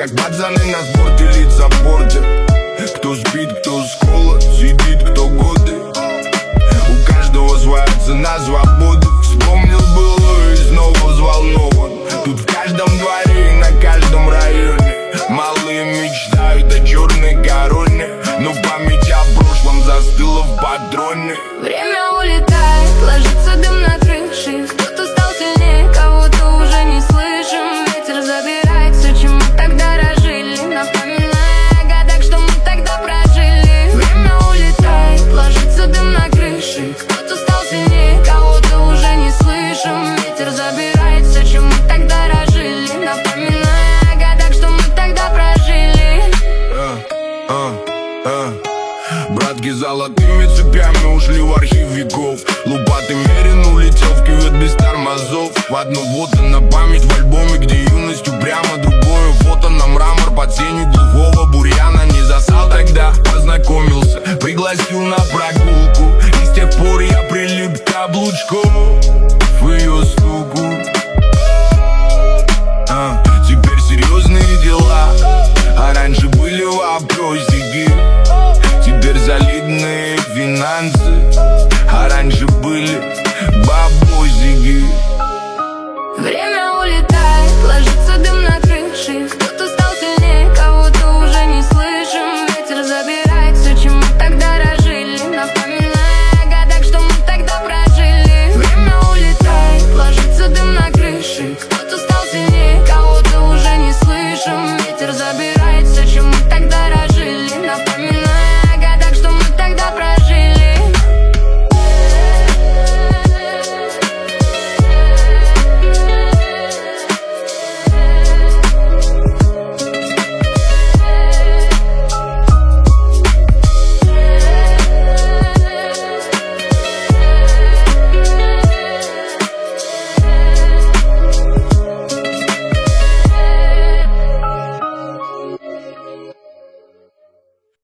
как пацаны на спорте, лица портят. Кто спит, кто с кола сидит, кто годы. У каждого своя цена свободы. Вспомнил было и снова взволнован. Тут в каждом дворе и на каждом районе малые мечтают о черной короне, но память о прошлом застыла в патроне. Время улетает, ложится дым на крыше. Кто-то стал сильнее, кого-то уже не слышим. Ветер забирает все, чем мы тогда дорожили, напоминая о годах, что мы тогда прожили. Время улетает, ложится дым на крыше. Кто-то стал сильнее, кого-то уже не слышим. Ветер забирает все, чем мы тогда дорожили, напоминая о годах, что мы тогда прожили. Братки золотыми цепями ушли в архив веков. Лупатый Мерин улетел в кювет без тормозов. В одно фото на память в альбоме, где юность упрямо. Другое фото на мрамор под сенью глухого бурьяна. Не застал тогда, познакомился, пригласил на праздник.